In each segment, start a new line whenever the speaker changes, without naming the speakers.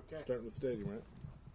Starting with stadium, right?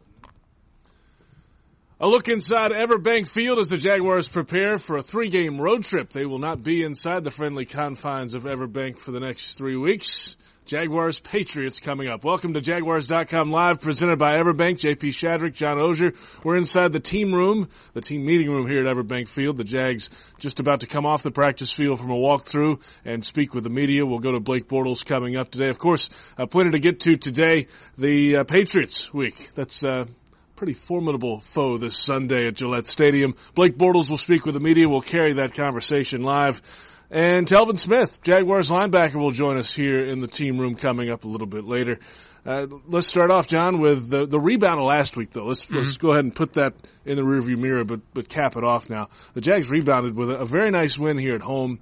A look inside Everbank Field as the Jaguars prepare for a 3-game road trip. They will not be inside the friendly confines of Everbank for the next 3 weeks. Jaguars Patriots coming up. Welcome to Jaguars.com Live, presented by Everbank. JP Shadrick, John Ogier. We're inside the team room, the team meeting room here at Everbank Field. The Jags just about to come off the practice field from a walkthrough and speak with the media. We'll go to Blake Bortles coming up today. Of course, plenty to get to today. The Patriots week. That's pretty formidable foe this Sunday at Gillette Stadium. Blake Bortles will speak with the media. We'll carry that conversation live. And Telvin Smith, Jaguars linebacker, will join us here in the team room coming up a little bit later. Let's start off, John, with the rebound of last week, though. Let's go ahead and put that in the rearview mirror, but cap it off now. The Jags rebounded with a very nice win here at home,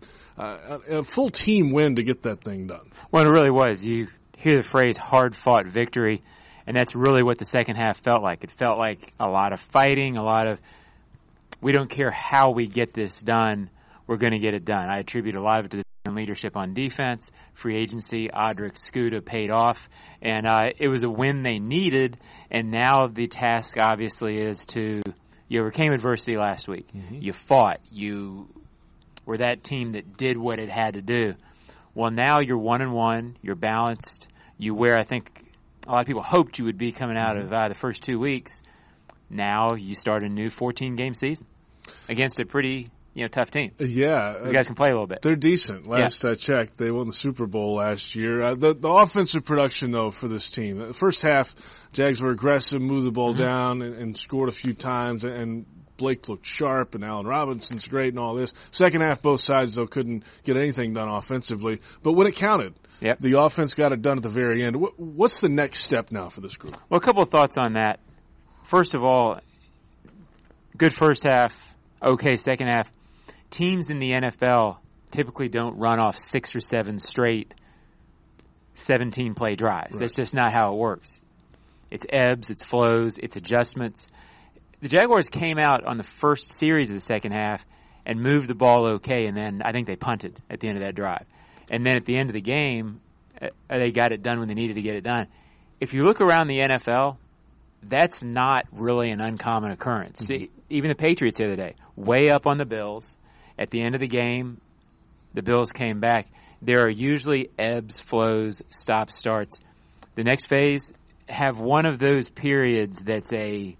a full team win to get that thing done.
Well, it really was. You hear the phrase hard-fought victory, and that's really what the second half felt like. It felt like a lot of fighting, a lot of we don't care how we get this done, we're going to get it done. I attribute a lot of it to the leadership on defense, free agency, Audric Escudo paid off, and it was a win they needed, and now the task obviously is to, you overcame adversity last week. Mm-hmm. You fought. You were that team that did what it had to do. Well, now you're 1-1, you're balanced, you where I think a lot of people hoped you would be coming out of the first 2 weeks. Now you start a new 14-game season against a pretty tough team.
Yeah.
These guys can play a little bit.
They're decent. Last I checked, they won the Super Bowl last year. The offensive production, though, for this team. The first half, Jags were aggressive, moved the ball down, and scored a few times, and Blake looked sharp, and Allen Robinson's great and all this. Second half, both sides, though, couldn't get anything done offensively. But when it counted, the offense got it done at the very end. What's the next step now for this group?
Well, a couple of thoughts on that. First of all, good first half, okay second half. Teams in the NFL typically don't run off 6 or 7 straight 17-play drives. Right. That's just not how it works. It's ebbs, it's flows, it's adjustments. The Jaguars came out on the first series of the second half and moved the ball okay, and then I think they punted at the end of that drive. And then at the end of the game, they got it done when they needed to get it done. If you look around the NFL, that's not really an uncommon occurrence. Mm-hmm. Even the Patriots the other day, way up on the Bills. At the end of the game, the Bills came back. There are usually ebbs, flows, stops, starts. The next phase, have one of those periods that's a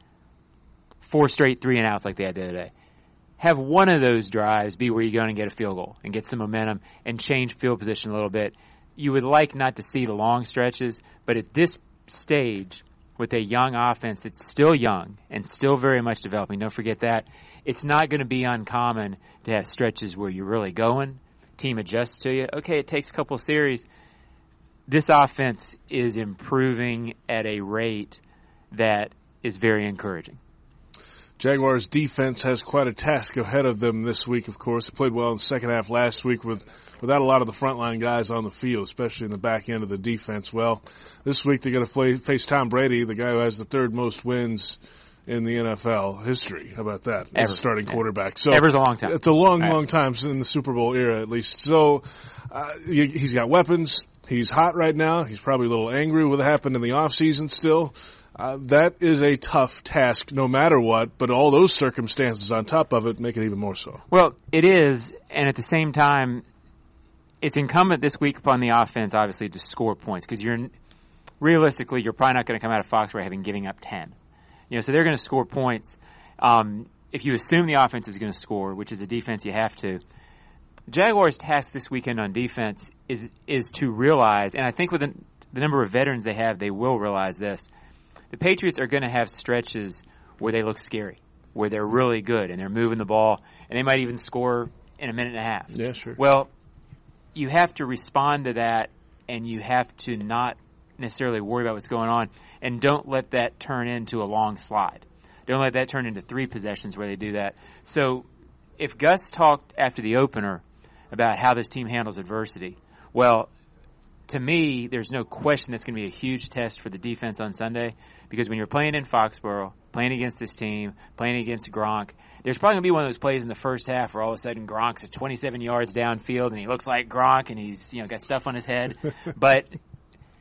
4 straight 3-and-outs like they had the other day. Have one of those drives be where you're going to get a field goal and get some momentum and change field position a little bit. You would like not to see the long stretches, but at this stage, with a young offense that's still young and still very much developing, don't forget that, it's not going to be uncommon to have stretches where you're really going, team adjusts to you. Okay, it takes a couple of series. This offense is improving at a rate that is very encouraging.
Jaguars defense has quite a task ahead of them this week, of course. They played well in the second half last week without a lot of the frontline guys on the field, especially in the back end of the defense. Well, this week they're going to face Tom Brady, the guy who has the third most wins in the NFL history. How about that? As a starting quarterback. So
ever's a long time.
It's a long time in the Super Bowl era, at least. So he's got weapons. He's hot right now. He's probably a little angry with what happened in the offseason still. That is a tough task no matter what, but all those circumstances on top of it make it even more so.
Well, it is, and at the same time, it's incumbent this week upon the offense, obviously, to score points, because realistically, you're probably not going to come out of Foxborough having giving up 10. So they're going to score points. If you assume the offense is going to score, which is a defense you have to, Jaguars' task this weekend on defense is to realize, and I think with the number of veterans they have, they will realize this. The Patriots are going to have stretches where they look scary, where they're really good and they're moving the ball, and they might even score in a minute and a half.
Yeah, sure.
Well, you have to respond to that, and you have to not necessarily worry about what's going on, and don't let that turn into a long slide. Don't let that turn into 3 possessions where they do that. So if Gus talked after the opener about how this team handles adversity, well, to me, there's no question that's going to be a huge test for the defense on Sunday, because when you're playing in Foxborough, playing against this team, playing against Gronk, there's probably going to be one of those plays in the first half where all of a sudden Gronk's at 27 yards downfield and he looks like Gronk and he's got stuff on his head. But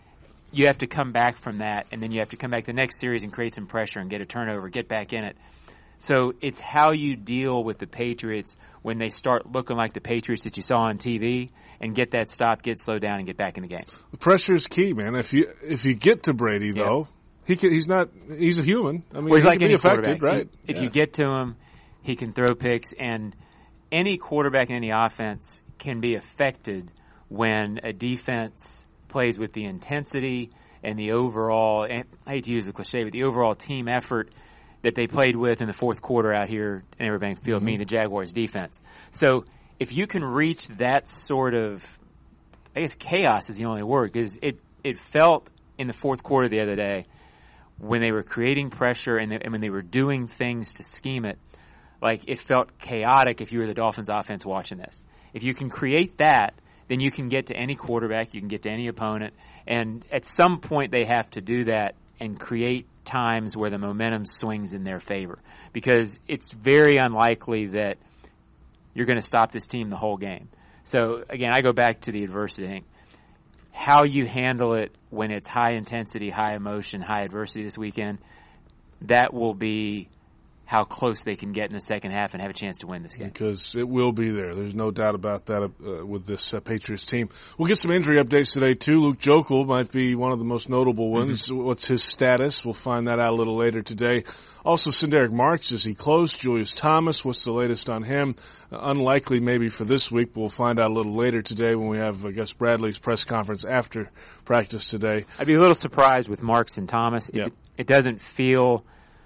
you have to come back from that, and then you have to come back the next series and create some pressure and get a turnover, get back in it. So it's how you deal with the Patriots when they start looking like the Patriots that you saw on TV, and get that stop, get slowed down, and get back in the game.
The pressure is key, man. If you get to Brady, though, he's a human. I mean,
well, he's like
can
any
be affected,
quarterback.
right?
If you get to him, he can throw picks, and any quarterback in any offense can be affected when a defense plays with the intensity and the overall, I hate to use the cliche, but the overall team effort that they played with in the fourth quarter out here in Everbank Field, meaning the Jaguars defense. So if you can reach that sort of, I guess chaos is the only word, because it felt in the fourth quarter the other day when they were creating pressure and when they were doing things to scheme it, like it felt chaotic if you were the Dolphins offense watching this. If you can create that, then you can get to any quarterback, you can get to any opponent, and at some point they have to do that and create times where the momentum swings in their favor, because it's very unlikely that you're going to stop this team the whole game. So again, I go back to the adversity thing. How you handle it when it's high intensity, high emotion, high adversity this weekend, that will be how close they can get in the second half and have a chance to win this game.
Because it will be there. There's no doubt about that with this Patriots team. We'll get some injury updates today, too. Luke Joeckel might be one of the most notable ones. Mm-hmm. What's his status? We'll find that out a little later today. Also, Sindaric Marks, is he close? Julius Thomas, what's the latest on him? Unlikely maybe for this week, but we'll find out a little later today when we have, I guess, Bradley's press conference after practice today.
I'd be a little surprised with Marks and Thomas. It doesn't feel...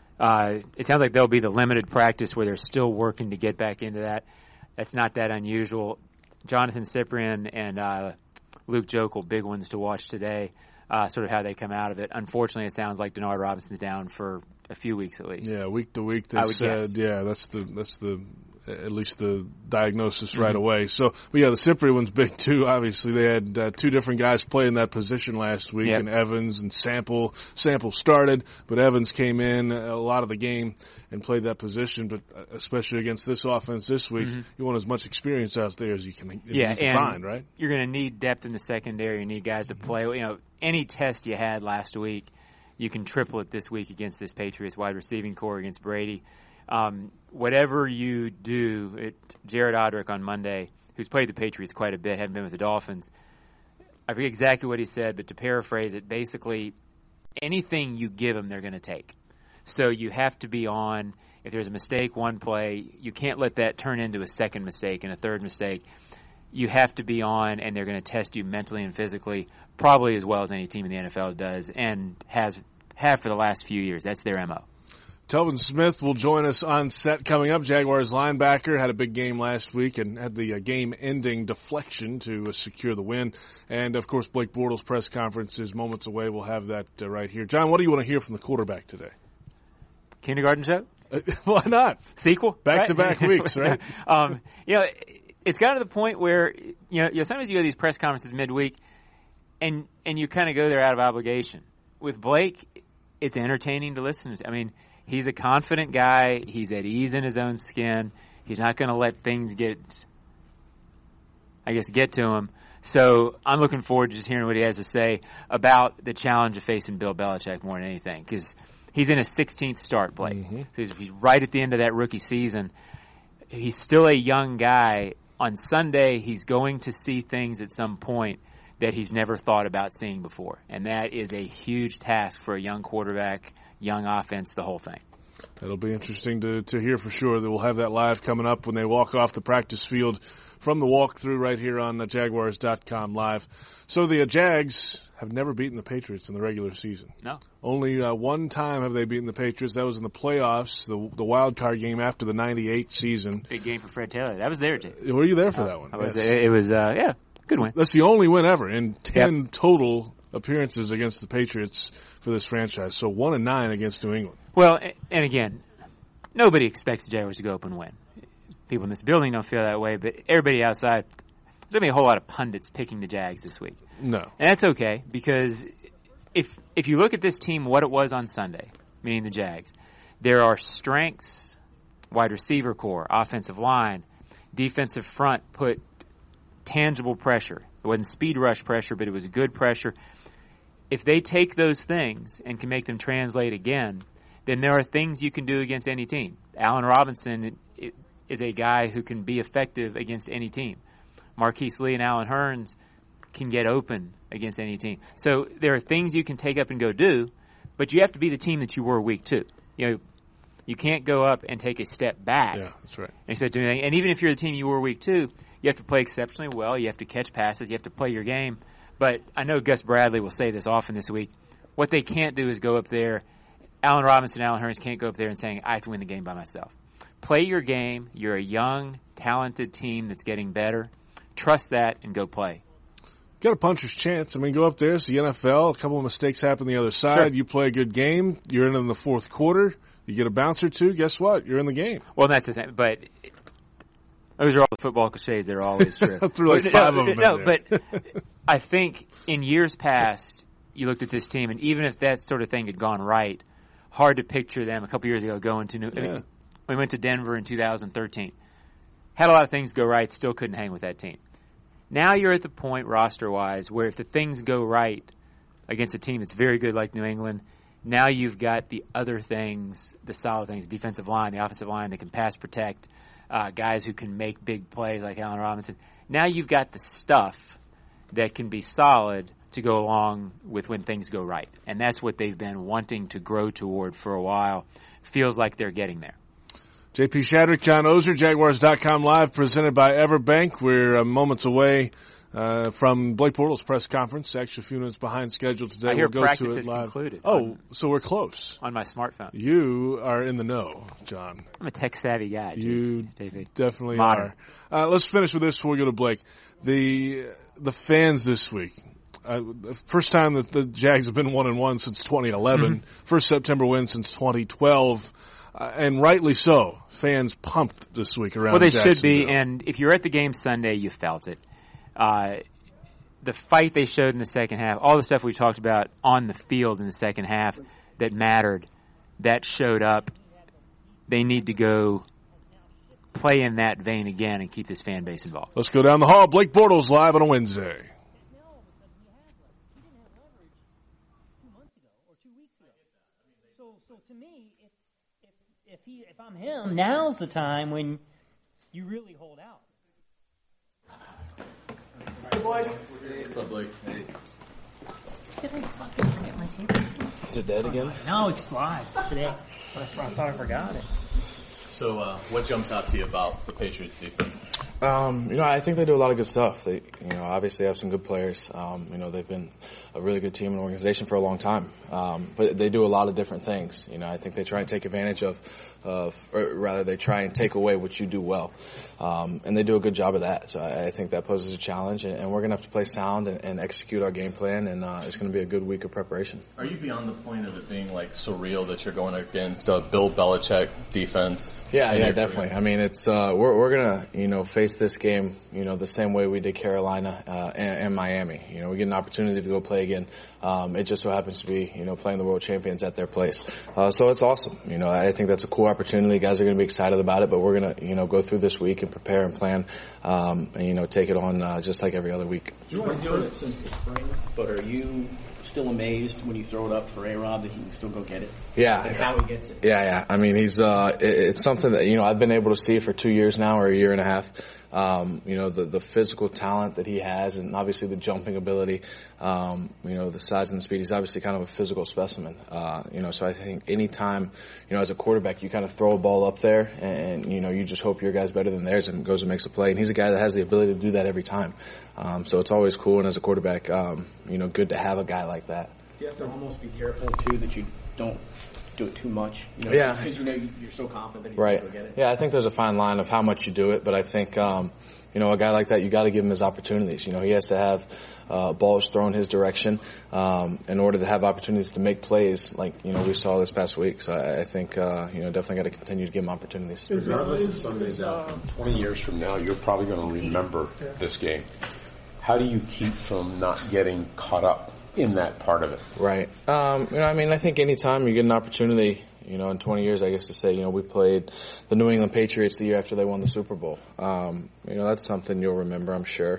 it sounds like there'll be the limited practice where they're still working to get back into that. That's not that unusual. Jonathan Cyprien and Luke Joeckel, big ones to watch today, sort of how they come out of it. Unfortunately, it sounds like Denard Robinson's down for a few weeks at least.
Yeah, week to week they said. Yeah, that's the at least the diagnosis right away. So, but yeah, the Cyprien one's big too. Obviously, they had two different guys play in that position last week, and Evans and Sample. Sample started, but Evans came in a lot of the game and played that position. But especially against this offense this week, you want as much experience out there as you can, find, right?
You're going to need depth in the secondary. You need guys to play. You know, any test you had last week, you can triple it this week against this Patriots wide receiving core against Brady. Whatever you do, Jared Odrick on Monday, who's played the Patriots quite a bit, hadn't been with the Dolphins. I forget exactly what he said, but to paraphrase it, basically anything you give them, they're going to take. So you have to be on. If there's a mistake one play, you can't let that turn into a second mistake and a third mistake. You have to be on, and they're going to test you mentally and physically, probably as well as any team in the NFL does, and have for the last few years. That's their MO.
Telvin Smith will join us on set coming up. Jaguars linebacker had a big game last week and had the game-ending deflection to secure the win. And, of course, Blake Bortles' press conference is moments away. We'll have that right here. John, what do you want to hear from the quarterback today?
Kindergarten show?
Why not?
Sequel?
Back-to-back weeks, right?
It's gotten to the point where, sometimes you go to these press conferences midweek and you kind of go there out of obligation. With Blake, it's entertaining to listen to. I mean, he's a confident guy. He's at ease in his own skin. He's not going to let things get to him. So I'm looking forward to just hearing what he has to say about the challenge of facing Bill Belichick more than anything, because he's in his 16th start, Blake. Mm-hmm. So he's right at the end of that rookie season. He's still a young guy. On Sunday, he's going to see things at some point that he's never thought about seeing before. And that is a huge task for a young quarterback, young offense, the whole thing.
It'll be interesting to hear for sure. That we'll have that live coming up when they walk off the practice field from the walkthrough right here on Jaguars.com live. So the Jags have never beaten the Patriots in the regular season.
No.
Only one time have they beaten the Patriots. That was in the playoffs, the wild card game after the 98 season.
Big game for Fred Taylor. That was there, too.
Were you there for that one?
It was good win.
That's the only win ever in 10 total appearances against the Patriots for this franchise. So 1-9 against New England.
Well, and again, nobody expects the Jaguars to go up and win. People in this building don't feel that way, but everybody outside, there's going to be a whole lot of pundits picking the Jags this week.
No.
And that's okay, because if you look at this team, what it was on Sunday, meaning the Jags, there are strengths, wide receiver core, offensive line, defensive front put tangible pressure. It wasn't speed rush pressure, but it was good pressure. if they take those things and can make them translate again, then there are things you can do against any team. Allen Robinson is a guy who can be effective against any team. Marquise Lee and Allen Hurns can get open against any team. So there are things you can take up and go do, but you have to be the team that you were week 2. You can't go up and take a step back.
Yeah, that's right.
And expect to do anything. And even if you're the team you were week 2, you have to play exceptionally well. You have to catch passes. You have to play your game. But I know Gus Bradley will say this often this week. What they can't do is go up there. Allen Robinson and Allen Hurns can't go up there and saying, I have to win the game by myself. Play your game. You're a young, talented team that's getting better. Trust that and go play.
Got a puncher's chance. I mean, go up there. It's the NFL. A couple of mistakes happen the other side.
Sure.
You play a good game. You're in the fourth quarter. You get a bounce or two. Guess what? You're in the game.
Well, that's the thing. But those are all the football cliches that are always true.
I threw like 5 of them in there.
But I think in years past, you looked at this team, and even if that sort of thing had gone right, hard to picture them a couple years ago going to we went to Denver in 2013. Had a lot of things go right, still couldn't hang with that team. Now you're at the point, roster-wise, where if the things go right against a team that's very good like New England, now you've got the other things, the solid things, defensive line, the offensive line that can pass protect, guys who can make big plays like Allen Robinson. Now you've got the stuff that can be solid to go along with when things go right. And that's what they've been wanting to grow toward for a while. Feels like they're getting there.
J.P. Shadrick, John Oehser, Jaguars.com Live, presented by Everbank. We're moments away from Blake Bortles' press conference. Actually, a few minutes behind schedule today.
I hear
we'll go
practice
to it
has
live.
concluded.
So we're close.
On my smartphone.
You are in the know, John.
I'm a tech-savvy guy.
You
David.
definitely
Modern.
are. Let's finish with this before we go to Blake. The fans this week. First time that the Jags have been 1-1 since 2011.
Mm-hmm.
First September win since 2012. And rightly so. Fans pumped this week around
Jacksonville. Well, they should be,
Jacksonville.
and if you're at the game Sunday, you felt it. The fight they showed in the second half, all the stuff we talked about on the field in the second half that mattered, that showed up. They need to go play in that vein again and keep this fan base involved.
Let's go down the hall. Blake Bortles live on a Wednesday.
So to me, if I'm him, now's the time when you really hold out.
Hey, Blake. What's up, Blake? Hey.
Did I fucking forget my tape?
Is it dead again?
No, it's live today. I thought I forgot it.
So, what jumps out to you about the Patriots defense?
I think they do a lot of good stuff. They, obviously have some good players. They've been a really good team and organization for a long time. But they do a lot of different things. I think they try and take advantage of, or rather they try and take away what you do well. And they do a good job of that. So I think that poses a challenge, and we're going to have to play sound and execute our game plan, and it's going to be a good week of preparation.
Are you beyond the point of it being surreal that you're going against a Bill Belichick defense?
Yeah, definitely. I mean, it's we're gonna face this game the same way we did Carolina and Miami. We get an opportunity to go play again. It just so happens to be playing the world champions at their place. So it's awesome. I think that's a cool opportunity. Guys are gonna be excited about it, but we're gonna go through this week and prepare and plan and take it on just like every other week.
You've been doing it since the spring, but are you still amazed when you throw it up for A-Rob that he can still go get it?
Yeah.
And how he gets it?
Yeah. I mean, he's it's something that I've been able to see for 2 years now, or a year and a half. The physical talent that he has, and obviously the jumping ability, the size and the speed. He's obviously kind of a physical specimen. So I think anytime, as a quarterback, you kind of throw a ball up there and you just hope your guy's better than theirs and goes and makes a play. And he's a guy that has the ability to do that every time. So it's always cool. And as a quarterback, good to have a guy like that.
You have to almost be careful too that you don't do it too much.
Yeah.
Because you're so confident that he
Right.
can go get it.
Yeah, I think there's a fine line of how much you do it, but I think, a guy like that, you got to give him his opportunities. He has to have balls thrown his direction in order to have opportunities to make plays like, we saw this past week. So I think, definitely got to continue to give him opportunities.
Regardless of Sunday down, 20 years from now, you're probably going to remember this game. How do you keep from not getting caught up in that part of it?
Right. I think anytime you get an opportunity, in 20 years, I guess to say, we played the New England Patriots the year after they won the Super Bowl. That's something you'll remember, I'm sure.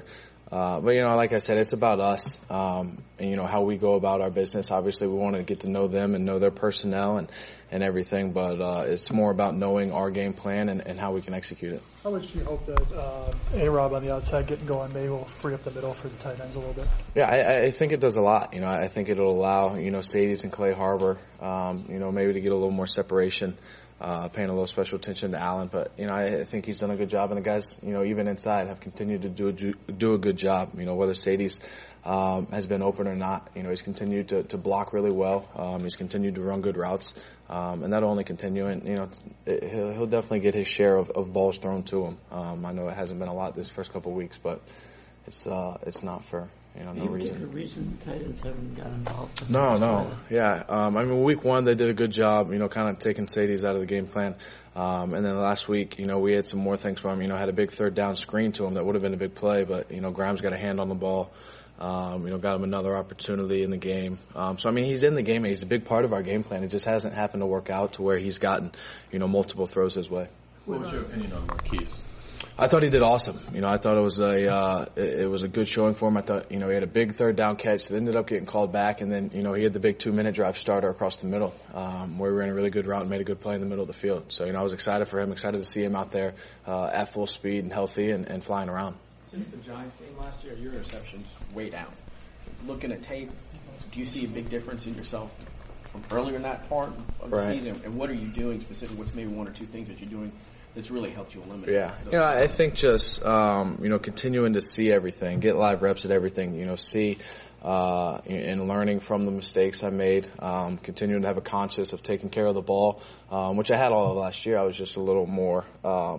But, like I said, it's about us, and, how we go about our business. Obviously, we want to get to know them and know their personnel and everything, but it's more about knowing our game plan and how we can execute it.
How much do you hope that A-Rob on the outside getting going maybe will free up the middle for the tight ends a little bit?
Yeah, I think it does a lot. I think it'll allow, Sadies and Clay Harbor, maybe to get a little more separation. Paying a little special attention to Allen, but I think he's done a good job, and the guys, even inside, have continued to do a good job. Whether Sadie's has been open or not, he's continued to block really well. He's continued to run good routes, and that'll only continue. And he'll definitely get his share of balls thrown to him. I know it hasn't been a lot this first couple of weeks, but it's not for. No reason.
The reason tight ends haven't got involved?
No. Yeah. Week 1, they did a good job, kind of taking Sadie's out of the game plan. And then last week, we had some more things for him. Had a big third down screen to him that would have been a big play, but, Grimes got a hand on the ball. Got him another opportunity in the game. He's in the game. He's a big part of our game plan. It just hasn't happened to work out to where he's gotten, multiple throws his way.
What was your opinion on Marquise?
I thought he did awesome. I thought it was a good showing for him. I thought, he had a big third down catch that ended up getting called back, and then, he had the big 2-minute drive starter across the middle, where we ran a really good route and made a good play in the middle of the field. So, I was excited for him, excited to see him out there, at full speed and healthy and flying around.
Since the Giants game last year, your interceptions way down. Looking at tape, do you see a big difference in yourself from earlier in that part of the season? And what are you doing specifically? What's maybe 1 or 2 things that you're doing that's really helped you eliminate?
Yeah. I think just, continuing to see everything, get live reps at everything, see, and learning from the mistakes I made, continuing to have a conscience of taking care of the ball, which I had all of last year. I was just a little more,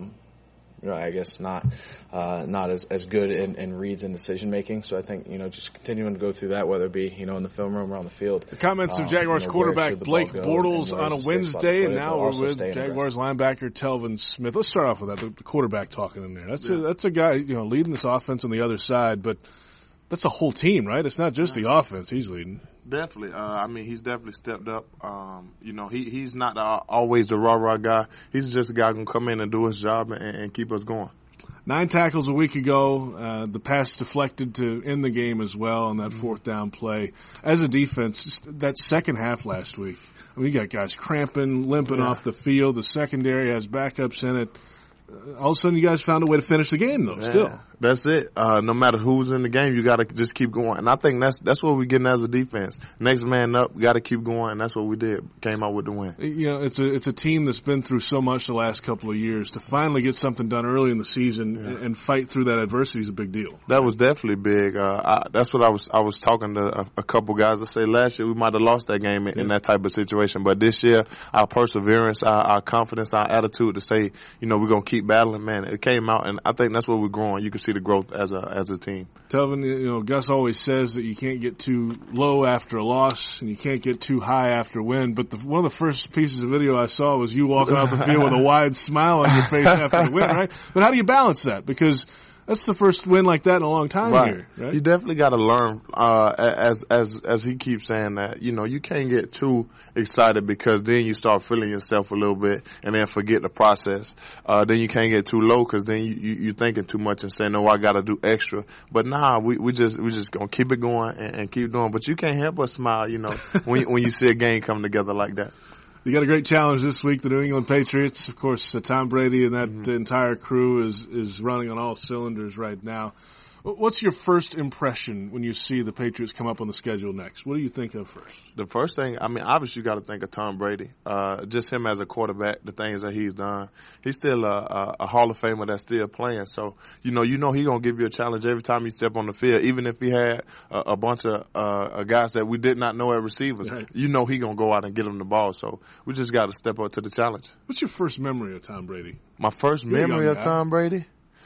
I guess not as good in reads and decision making. So I think, just continuing to go through that, whether it be, in the film room or on the field.
The comments of Jaguars quarterback Blake Bortles on a Wednesday, and now we're with Jaguars linebacker Telvin Smith. Let's start off with that, the quarterback talking in there. That's a guy, leading this offense on the other side, but that's a whole team, right? It's not just the offense he's leading.
Definitely. He's definitely stepped up. He's not always the rah-rah guy. He's just a guy who can come in and do his job and keep us going.
9 tackles a week ago. The pass deflected to end the game as well on that 4th down play. As a defense, that second half last week, we got guys cramping, limping off the field. The secondary has backups in it. All of a sudden, you guys found a way to finish the game, though, still.
That's it. No matter who's in the game, you got to just keep going. And I think that's what we're getting as a defense. Next man up, we got to keep going, and that's what we did. Came out with the win.
It's a team that's been through so much the last couple of years. To finally get something done early in the season and fight through that adversity is a big deal.
That was definitely big. That's what I was talking to a couple guys that say last year we might have lost that game in that type of situation. But this year, our perseverance, our confidence, our attitude to say, we're going to keep battling, man, it came out, and I think that's where we're growing. You can see the growth as a team.
Telvin, Gus always says that you can't get too low after a loss and you can't get too high after a win. But one of the first pieces of video I saw was you walking out the field with a wide smile on your face after the win, right? But how do you balance that? Because that's the first win like that in a long time here, right?
You definitely got to learn, as he keeps saying that, you can't get too excited because then you start feeling yourself a little bit and then forget the process. Then you can't get too low because then you're thinking too much and saying, no, I got to do extra. But we just going to keep it going and keep doing. But you can't help but smile, when you see a game come together like that.
You got a great challenge this week, the New England Patriots. Of course, Tom Brady and that entire crew is running on all cylinders right now. What's your first impression when you see the Patriots come up on the schedule next? What do you think of first?
The first thing, obviously you got to think of Tom Brady. Just him as a quarterback, the things that he's done. He's still a Hall of Famer that's still playing. So, he going to give you a challenge every time you step on the field. Even if he had a bunch of guys that we did not know at receivers, right. He going to go out and get them the ball. So we just got to step up to the challenge.
What's your first memory of Tom Brady?
My first memory of Tom Brady?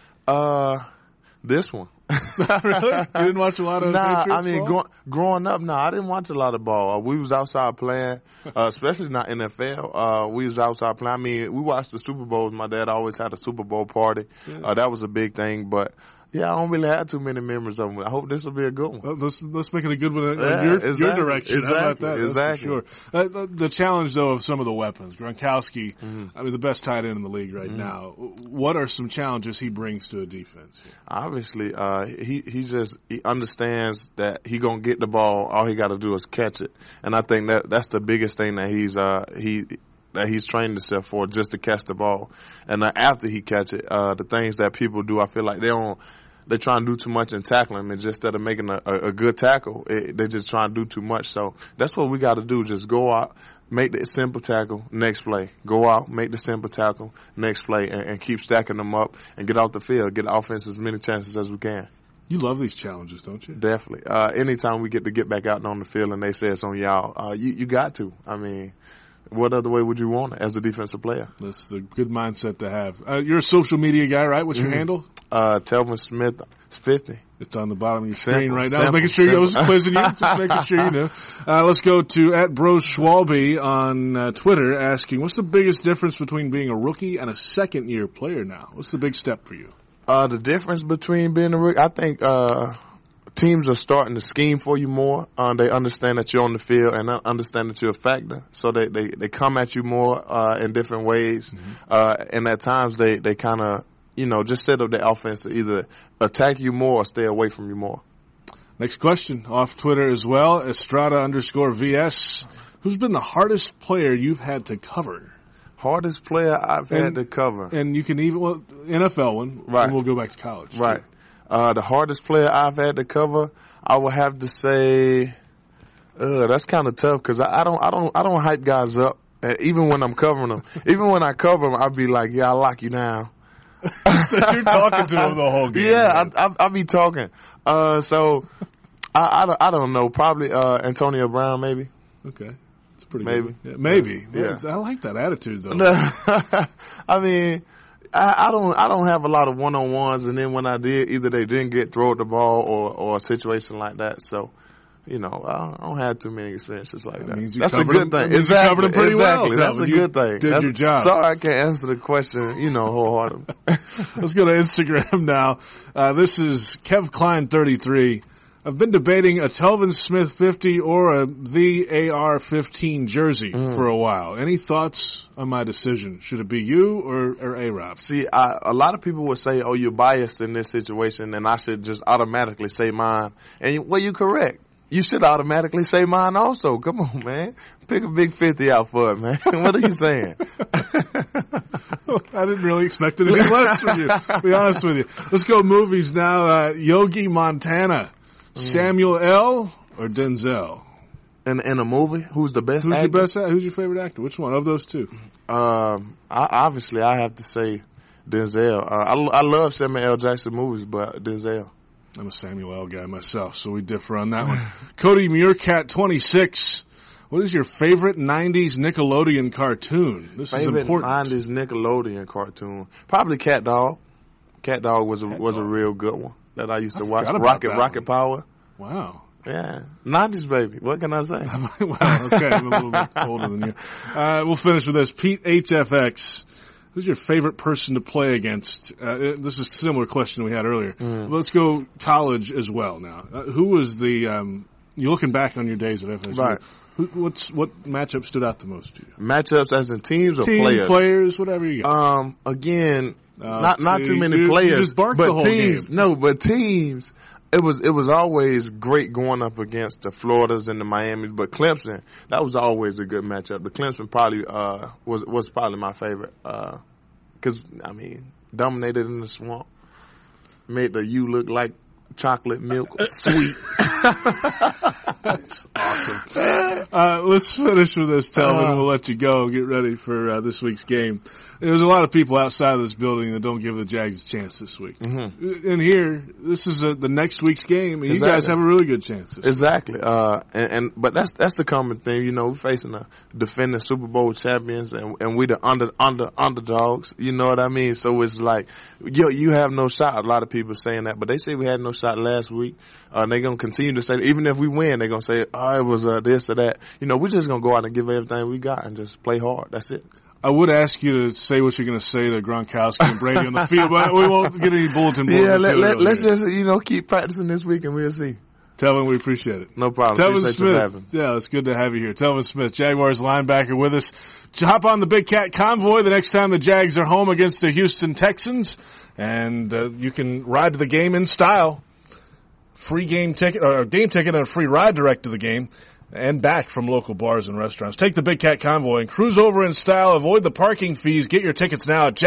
This one.
Really? You didn't watch a lot of Patriots ball?
Growing up, I didn't watch a lot of ball. We was outside playing, especially not NFL. We was outside playing. We watched the Super Bowls. My dad always had a Super Bowl party. Yeah. That was a big thing. But, Yeah, I don't really have too many memories of them. I hope this will be a good one.
Well, let's make it a good one in your direction.
Exactly,
How about that?
Exactly.
That's for sure. The challenge, though, of some of the weapons. Gronkowski, I mean, the best tight end in the league right now. What are some challenges he brings to a defense here?
Obviously, he understands that he gonna get the ball. All he got to do is catch it, and I think that's the biggest thing that he's trained himself for, just to catch the ball. And after he catch it, the things that people do, I feel like they try and do too much in tackling, and just instead of making a good tackle, they just try and do too much. So that's what we got to do. Just go out, make the simple tackle, next play. Go out, make the simple tackle, next play, and keep stacking them up and get off the field, get the offense as many chances as we can.
You love these challenges, don't you?
Definitely. Anytime we get to get back out on the field and they say it's on y'all, you got to. I mean, what other way would you want it as a defensive player?
That's the good mindset to have. You're a social media guy, right? What's your handle?
Telvin Smith 50.
It's on the bottom of your screen right now. Making sure I was quizzing you. Just making sure you know. Let's go to @BroSchwalbe on Twitter asking, what's the biggest difference between being a rookie and a second-year player now? What's the big step for you?
The difference between being a rookie, I think teams are starting to scheme for you more. They understand that you're on the field and understand that you're a factor. So they come at you more in different ways. And at times they kind of, just set up their offense to either attack you more or stay away from you more.
Next question off Twitter as well, Estrada_VS. Who's been the hardest player you've had to cover?
Hardest player I've had to cover.
And you can NFL one.
Right.
And we'll go back to college.
Right. The hardest player I've had to cover, I would have to say, that's kind of tough because I don't hype guys up. Even when I'm covering them, even when I cover them, I'll be like, yeah, I lock you down.
So you're talking to him the whole game.
Yeah, I'll be talking. So I don't know. Probably Antonio Brown, maybe.
Okay. That's pretty
maybe.
good. Yeah, maybe.
Yeah.
I like that attitude though.
I mean, I don't have a lot of one-on-ones, and then when I did, either they didn't get thrown the ball or a situation like that. So, I don't have too many experiences like that. That's a good thing.
Exactly. Covered them pretty well.
That's a good thing.
Did your job.
Sorry I can't answer the question, wholeheartedly.
Let's go to Instagram now. This is Kev Klein 33. I've been debating a Telvin Smith 50 or the AR-15 jersey for a while. Any thoughts on my decision? Should it be you or A-Rob?
See, a lot of people would say, oh, you're biased in this situation, and I should just automatically say mine. And, well, you're correct. You should automatically say mine also. Come on, man. Pick a big 50 out for it, man. What are you saying?
I didn't really expect anything less from you, to be honest with you. Let's go movies now. Yogi Montana. Samuel L. or Denzel?
In a movie, who's the best actor?
Who's your favorite actor? Which one of those two?
Obviously, I have to say Denzel. I love Samuel L. Jackson movies, but Denzel.
I'm a Samuel L. guy myself, so we differ on that one. Cody Muircat, 26. What is your favorite 90s Nickelodeon cartoon? This is important.
90s Nickelodeon cartoon. Probably Cat Dog. Cat Dog was a real good one that I used to watch. Rocket Power.
Wow.
Yeah. 90s baby. What can I say?
Wow, okay. I'm a little bit older than you. We'll finish with this. Pete HFX. Who's your favorite person to play against? This is a similar question we had earlier. Let's go college as well now. Who was you're looking back on your days at FSU.
Right.
What matchup stood out the most to you?
Matchups as in teams or players?
Players, whatever you got.
Again, not too many players, but teams. Game. No, but teams. It was always great going up against the Floridas and the Miamis, but Clemson, that was always a good matchup. The Clemson probably was probably my favorite because dominated in the swamp, made the U look like chocolate milk sweet.
That's awesome. Let's finish with this, Telvin, and we'll let you go. Get ready for this week's game. There's a lot of people outside of this building that don't give the Jags a chance this week. Mm-hmm. And here, this is the next week's game, and you guys have a really good chance.
Exactly. But that's the common thing. We're facing the defending Super Bowl champions, and we the underdogs. You know what I mean? So it's like, you have no shot. A lot of people saying that, but they say we had no shot last week. They're going to continue to say that. Even if we win, they're going to say, it was this or that. We're just going to go out and give everything we got and just play hard. That's it.
I would ask you to say what you're going to say to Gronkowski and Brady on the field, but we won't get any bulletin board material.
Yeah, let's just, keep practicing this week and we'll see.
Telvin, we appreciate it.
No problem.
Telvin Smith. Yeah, it's good to have you here. Telvin Smith, Jaguars linebacker with us. Hop on the Big Cat Convoy the next time the Jags are home against the Houston Texans, and you can ride to the game in style. Free game ticket, or game ticket and a free ride direct to the game and back from local bars and restaurants. Take the Big Cat Convoy and cruise over in style. Avoid the parking fees. Get your tickets now at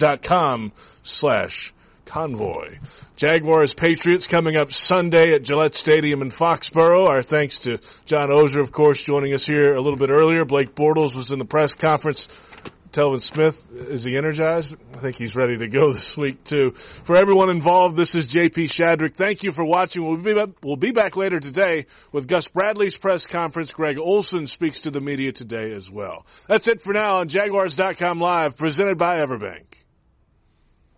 jaguars.com/convoy. Jaguars Patriots coming up Sunday at Gillette Stadium in Foxborough. Our thanks to John Oehser, of course, joining us here a little bit earlier. Blake Bortles was in the press conference. Telvin Smith, is he energized? I think he's ready to go this week, too. For everyone involved, this is J.P. Shadrick. Thank you for watching. We'll be back later today with Gus Bradley's press conference. Greg Olsen speaks to the media today as well. That's it for now on Jaguars.com Live, presented by Everbank.